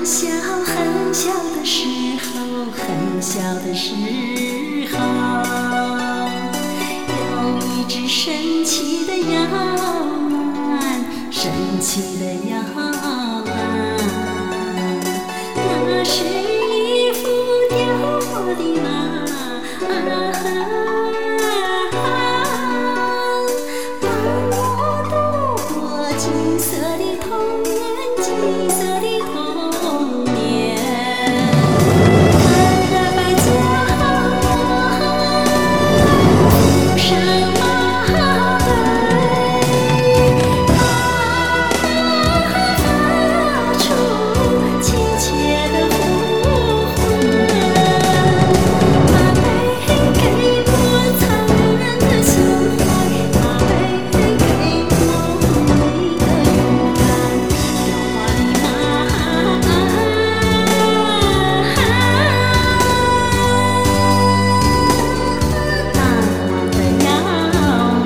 小很小的时候，很小的时候，有一只神奇的摇篮，神奇的摇篮，那是一幅雕过的马，伴我度过金色的童年，金色的童年。看那白脚步上马背，发出亲切的呼唤。马背给我残忍的胸怀，马背给我无力的勇敢。摇花的马，难忘的摇篮。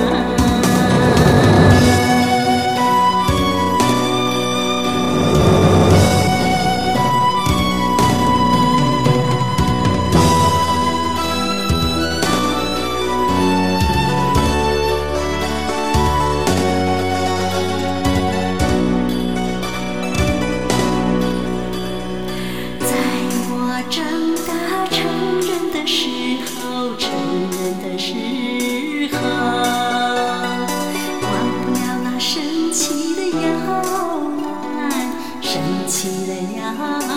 在我长大成人的时候，成人的时候，忘不了那神奇的摇篮，神奇的摇篮。